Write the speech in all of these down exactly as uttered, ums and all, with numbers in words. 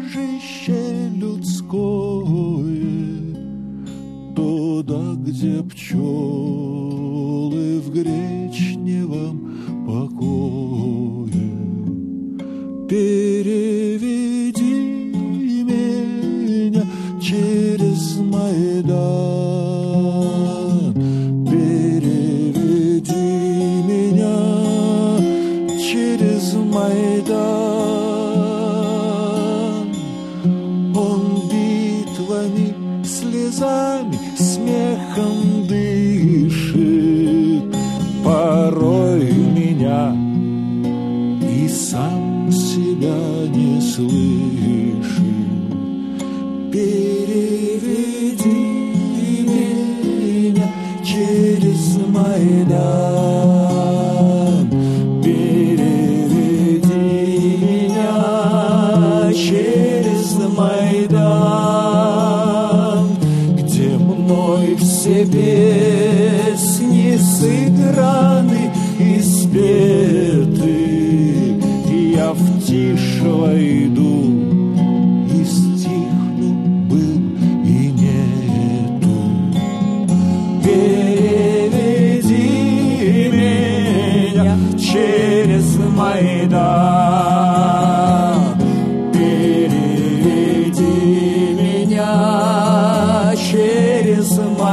убежище людское, туда, где пчелы в гречневом покое. Переведи меня через Майдан, переведи меня через Майдан. Он битвами, слезами, смехом дышит, порой меня и сам себя не слышит. Переведи меня через Майдан, переведи меня через Майдан, где мной все песни сыграны и спеты. Я в тишь войду и стихну, был и нету. Переведи меня через Майдан, переведи меня через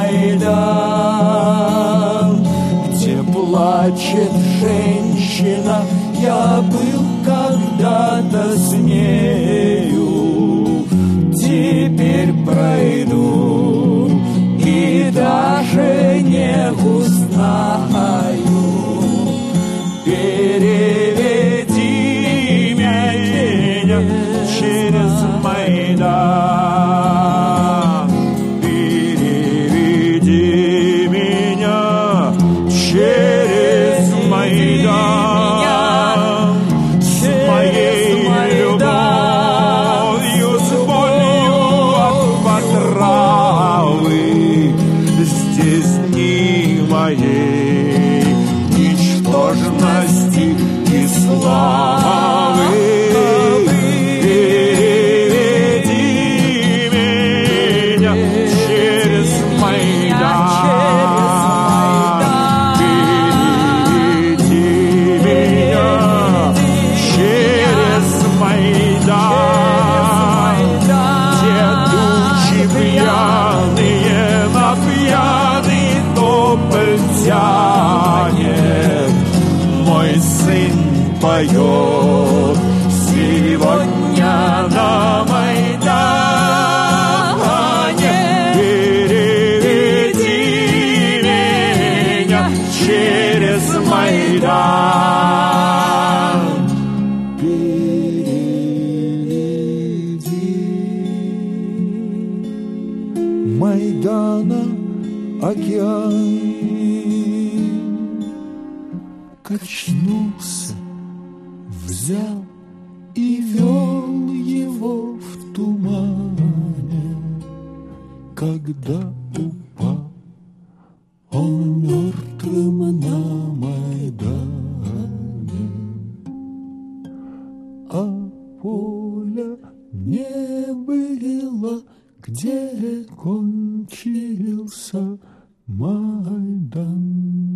Майдан, где плачет женщина. Я был когда-то с нею, теперь пройду и даже не узнаю. Переведи меня через Майдан, переведи меня через Майдан. Моей ничтожности и славы. Переведи меня через Майдан, переведи меня через Майдан, те тучи пьяные на пьяный тополь тянет. Мой сын поет сегодня на Майдане. Переведи меня через Майдан, переведи. Майдана океан качнулся, взял и вел его в тумане. Когда упал он мертвым на Майдане, а поля не было, где кончился Майдан.